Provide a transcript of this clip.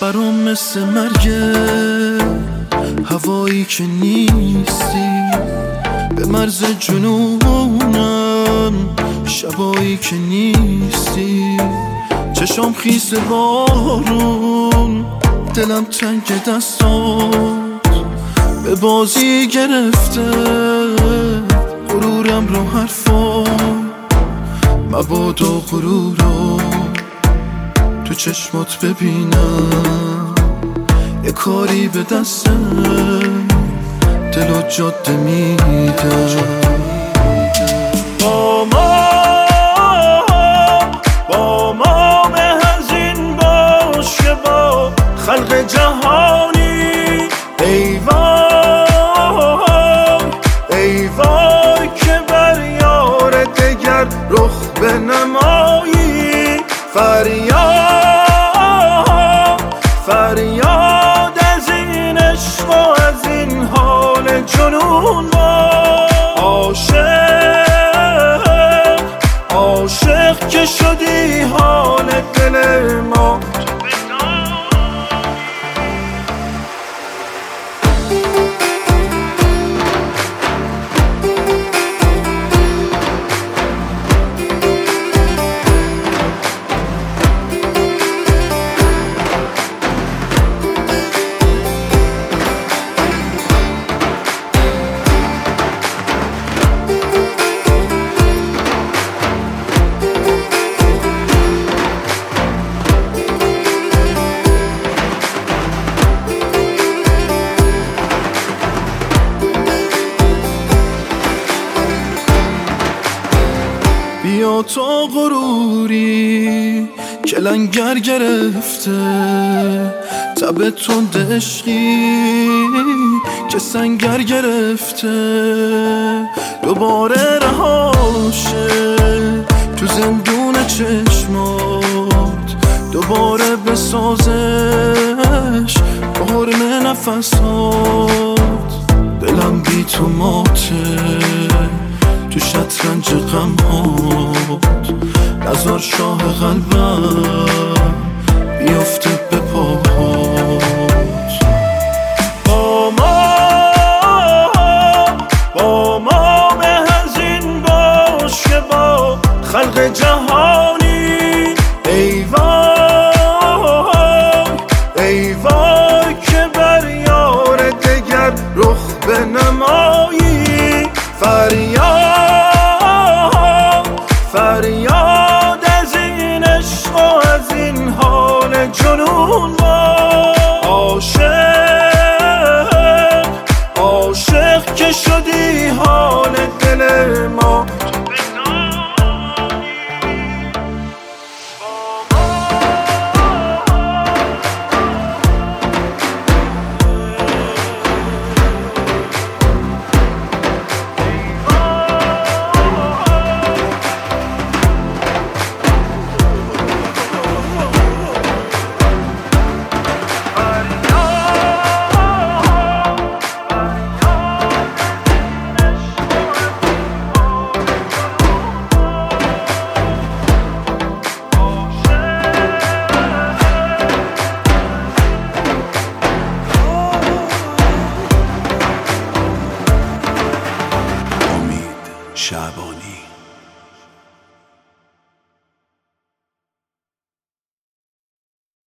برام مثل مرگه، هوایی که نیستی، به مرز جنونم شبایی که نیستی. چشام خیس بارون، دلم تنگ دستات، به بازی گرفته غرورم رو حرفا. مبادا غرور رو تو چشمات ببینم، یه کاری به دستم دل و جاده میدم. با ما به هزین باش که با خلق جهانی. ای وای که بر یار دگر رخ بنمایی. فریاد از این عشق و از این حال جنون. عاشق که شدی حال دل ما. بیا تا غروری که لنگر گرفته، تب تند عشقی که سنگر گرفته. دوباره رهاشه تو زندون چشمات، دوباره بسازش بارم نفسات. دلم بی تو ماته تو شطرنج غمهات، نذار شاه قلبم بیفته به پاهات. با ما به هزین باش که با خلق جهانی. ای وای که بر یار دگر رخ بنمایی. فریاد از این عشق و از این حال جنون. عاشق